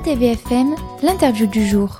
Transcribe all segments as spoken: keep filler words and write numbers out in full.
T V F M, l'interview du jour.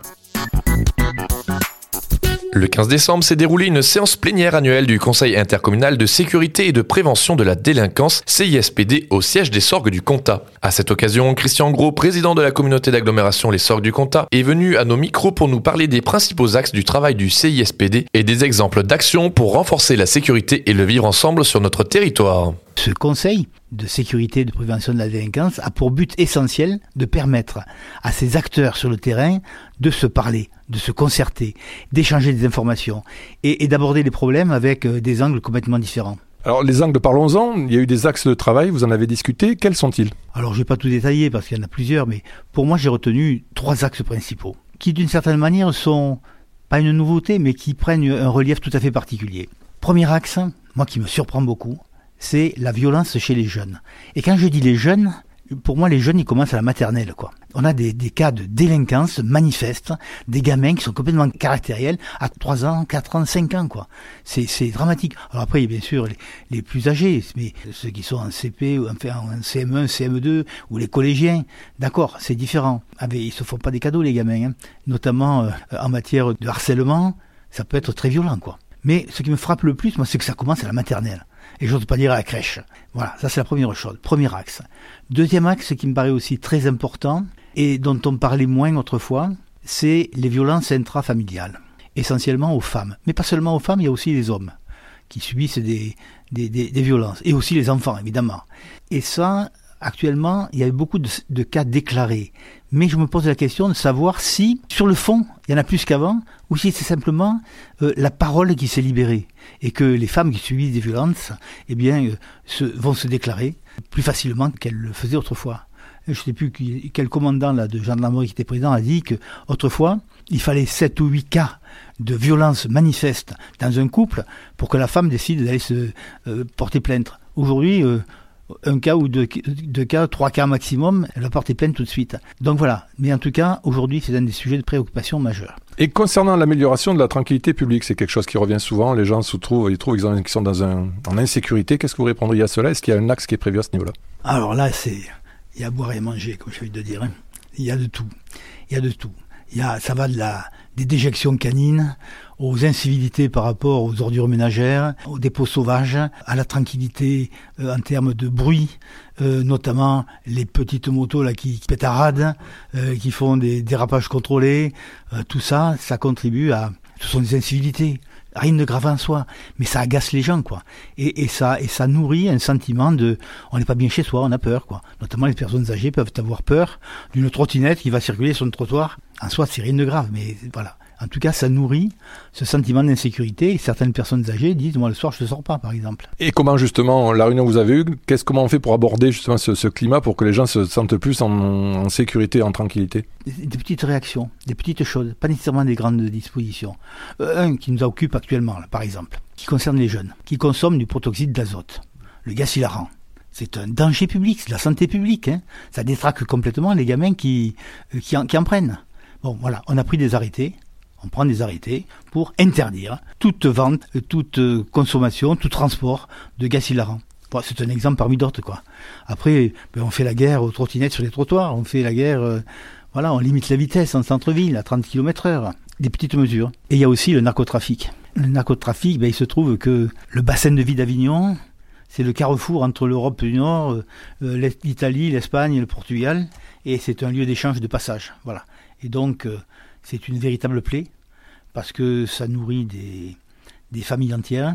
Le quinze décembre s'est déroulée une séance plénière annuelle du Conseil intercommunal de sécurité et de prévention de la délinquance, C I S P D, au siège des Sorgues du Comtat. À cette occasion, Christian Gros, président de la communauté d'agglomération Les Sorgues du Comtat, est venu à nos micros pour nous parler des principaux axes du travail du C I S P D et des exemples d'actions pour renforcer la sécurité et le vivre ensemble sur notre territoire. Ce conseil de sécurité et de prévention de la délinquance a pour but essentiel de permettre à ces acteurs sur le terrain de se parler, de se concerter, d'échanger des informations et, et d'aborder les problèmes avec des angles complètement différents. Alors les angles, parlons-en, il y a eu des axes de travail, vous en avez discuté, quels sont-ils ? Alors je ne vais pas tout détailler parce qu'il y en a plusieurs, mais pour moi j'ai retenu trois axes principaux qui d'une certaine manière sont pas une nouveauté mais qui prennent un relief tout à fait particulier. Premier axe, moi qui me surprend beaucoup, c'est la violence chez les jeunes. Et quand je dis les jeunes, pour moi les jeunes ils commencent à la maternelle quoi. On a des, des cas de délinquance manifestes, des gamins qui sont complètement caractériels à trois ans, quatre ans, cinq ans quoi. C'est, c'est dramatique. Alors après il y a bien sûr les, les plus âgés, mais ceux qui sont en C P, ou enfin en C M un, C M deux ou les collégiens, d'accord, c'est différent. Ah, mais ils se font pas des cadeaux les gamins, hein. Notamment euh, en matière de harcèlement, ça peut être très violent quoi. Mais ce qui me frappe le plus, moi, c'est que ça commence à la maternelle. Et j'ose pas dire à la crèche. Voilà, ça c'est la première chose, premier axe. Deuxième axe qui me paraît aussi très important et dont on parlait moins autrefois, c'est les violences intrafamiliales, essentiellement aux femmes. Mais pas seulement aux femmes, il y a aussi les hommes qui subissent des, des, des, des violences, et aussi les enfants évidemment. Et ça, actuellement, il y a beaucoup de, de cas déclarés. Mais je me pose la question de savoir si, sur le fond, il y en a plus qu'avant, ou si c'est simplement euh, la parole qui s'est libérée. Et que les femmes qui subissent des violences, eh bien, euh, se, vont se déclarer plus facilement qu'elles le faisaient autrefois. Je ne sais plus qui, quel commandant là, de gendarmerie qui était présent a dit qu'autrefois, il fallait sept ou huit cas de violence manifeste dans un couple pour que la femme décide d'aller se euh, porter plainte. Aujourd'hui, euh, un cas ou deux, deux cas, trois cas maximum, elle va porter plainte tout de suite. Donc voilà, mais en tout cas, aujourd'hui, c'est un des sujets de préoccupation majeure. Et concernant l'amélioration de la tranquillité publique, c'est quelque chose qui revient souvent, les gens se trouvent, ils trouvent qu'ils sont dans un, en insécurité. Qu'est-ce que vous répondriez à cela ? Est-ce qu'il y a un axe qui est prévu à ce niveau-là ? Alors là, c'est, il y a à boire et à manger, comme j'ai envie de dire. Hein. Il y a de tout. Il y a de tout. Il y a, ça va de la, des déjections canines, aux incivilités par rapport aux ordures ménagères, aux dépôts sauvages, à la tranquillité euh, en termes de bruit, euh, notamment les petites motos là qui, qui pétaradent, euh, qui font des dérapages contrôlés. Euh, tout ça, ça contribue à... Ce sont des incivilités. Rien de grave en soi, mais ça agace les gens, quoi. Et, et ça, et ça nourrit un sentiment de, on n'est pas bien chez soi, on a peur, quoi. Notamment les personnes âgées peuvent avoir peur d'une trottinette qui va circuler sur le trottoir. En soi, c'est rien de grave, mais voilà. En tout cas, ça nourrit ce sentiment d'insécurité. Et certaines personnes âgées disent, moi, le soir, je ne sors pas, par exemple. Et comment, justement, la réunion que vous avez eue, qu'est-ce, comment on fait pour aborder, justement, ce, ce climat pour que les gens se sentent plus en, en sécurité, en tranquillité ? Des, des petites réactions, des petites choses, pas nécessairement des grandes dispositions. Euh, un qui nous occupe actuellement, là, par exemple, qui concerne les jeunes, qui consomment du protoxyde d'azote, le gaz hilarant. C'est un danger public, c'est de la santé publique. Hein. Ça détraque complètement les gamins qui, euh, qui, en, qui en prennent. Bon, voilà, on a pris des arrêtés. On prend des arrêtés pour interdire toute vente, toute consommation, tout transport de gaz hilarant. Bon, c'est un exemple parmi d'autres, quoi. Après, ben, on fait la guerre aux trottinettes sur les trottoirs, on fait la guerre, euh, voilà, on limite la vitesse en centre-ville à trente kilomètres heure. Des petites mesures. Et il y a aussi le narcotrafic. Le narcotrafic, ben, il se trouve que le bassin de vie d'Avignon, c'est le carrefour entre l'Europe du Nord, euh, l'Italie, l'Espagne, le Portugal, et c'est un lieu d'échange de passage. Voilà. Et donc, euh, c'est une véritable plaie, parce que ça nourrit des, des familles entières,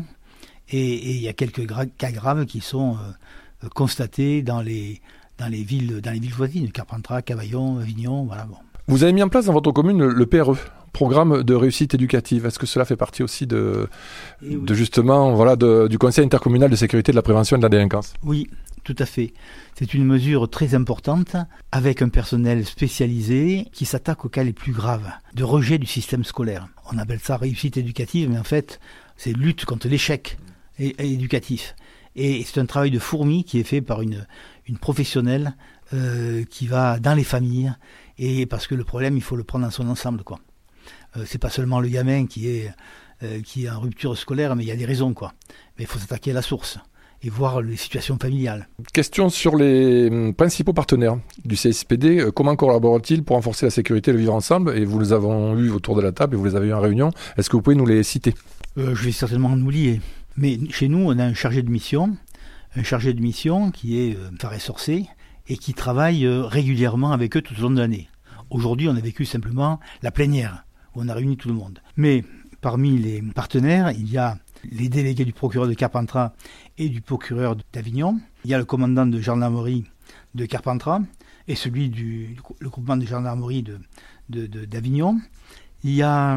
et il y a quelques gra- cas graves qui sont euh, constatés dans les, dans, les villes, dans les villes voisines, Carpentras, Cavaillon, Avignon, voilà. Bon. Vous avez mis en place dans votre commune le P R E, Programme de réussite éducative. Est-ce que cela fait partie aussi de, oui. de justement, voilà, de, du Conseil intercommunal de sécurité de la prévention de la délinquance ? Oui, tout à fait. C'est une mesure très importante avec un personnel spécialisé qui s'attaque aux cas les plus graves de rejet du système scolaire. On appelle ça réussite éducative, mais en fait, c'est lutte contre l'échec é- éducatif. Et c'est un travail de fourmi qui est fait par une, une professionnelle euh, qui va dans les familles, et parce que le problème, il faut le prendre dans son ensemble, quoi. Euh, c'est pas seulement le gamin qui est, euh, qui est en rupture scolaire, mais il y a des raisons, quoi. Mais il faut s'attaquer à la source. et voir les situations familiales. Question sur les principaux partenaires du C S P D. Comment collaborent-ils pour renforcer la sécurité et le vivre ensemble? Et vous les avez eu autour de la table et vous les avez eu en réunion. Est-ce que vous pouvez nous les citer? euh, Je vais certainement en oublier. Mais chez nous, on a un chargé de mission, un chargé de mission qui est euh, Fares Sorcé et qui travaille euh, régulièrement avec eux tout au long de l'année. Aujourd'hui, on a vécu simplement la plénière, où on a réuni tout le monde. Mais parmi les partenaires, il y a les délégués du procureur de Carpentras et du procureur d'Avignon. Il y a le commandant de gendarmerie de Carpentras et celui du le groupement de gendarmerie de, de, de, d'Avignon. Il y a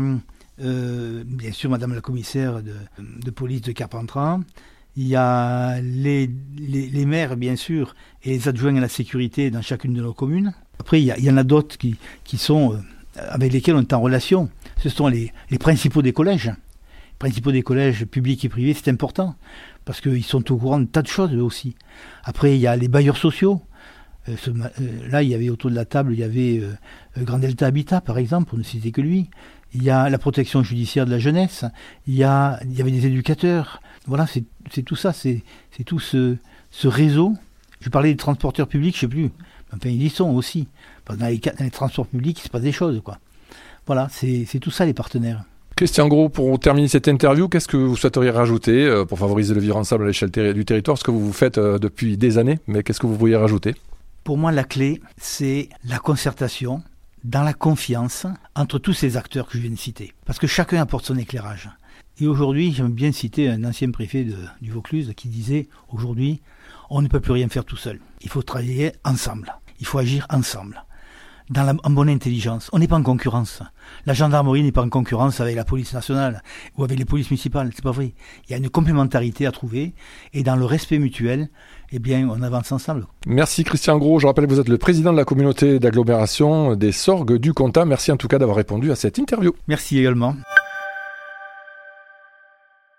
euh, bien sûr Madame la commissaire de, de police de Carpentras. Il y a les, les, les maires, bien sûr, et les adjoints à la sécurité dans chacune de nos communes. Après, il y, a, il y en a d'autres qui, qui sont, euh, avec lesquels on est en relation. Ce sont les, les principaux des collèges. Les principaux des collèges publics et privés, c'est important, parce qu'ils sont au courant de tas de choses, eux aussi. Après, il y a les bailleurs sociaux. Euh, ce, euh, là, il y avait autour de la table, il y avait euh, Grand Delta Habitat, par exemple, pour ne citer que lui. Il y a la protection judiciaire de la jeunesse. Il y, a, il y avait des éducateurs. Voilà, c'est, c'est tout ça, c'est, c'est tout ce, ce réseau. Je parlais des transporteurs publics, je ne sais plus. Enfin, ils y sont aussi. Dans les, dans les transports publics, il se passe des choses, quoi. Voilà, c'est, c'est tout ça, les partenaires. Christian Gros, pour terminer cette interview, qu'est-ce que vous souhaiteriez rajouter euh, pour favoriser le vivre ensemble à l'échelle ter- du territoire? Ce que vous faites euh, depuis des années, mais qu'est-ce que vous pourriez rajouter? Pour moi, la clé, c'est la concertation, dans la confiance, entre tous ces acteurs que je viens de citer. Parce que chacun apporte son éclairage. Et aujourd'hui, j'aime bien citer un ancien préfet de, du Vaucluse qui disait « Aujourd'hui, on ne peut plus rien faire tout seul. Il faut travailler ensemble. Il faut agir ensemble. » Dans la, en bonne intelligence. On n'est pas en concurrence. La gendarmerie n'est pas en concurrence avec la police nationale ou avec les polices municipales. C'est pas vrai. Il y a une complémentarité à trouver et dans le respect mutuel, eh bien, on avance ensemble. Merci Christian Gros. Je rappelle que vous êtes le président de la communauté d'agglomération des Sorgues du Comtat. Merci en tout cas d'avoir répondu à cette interview. Merci également.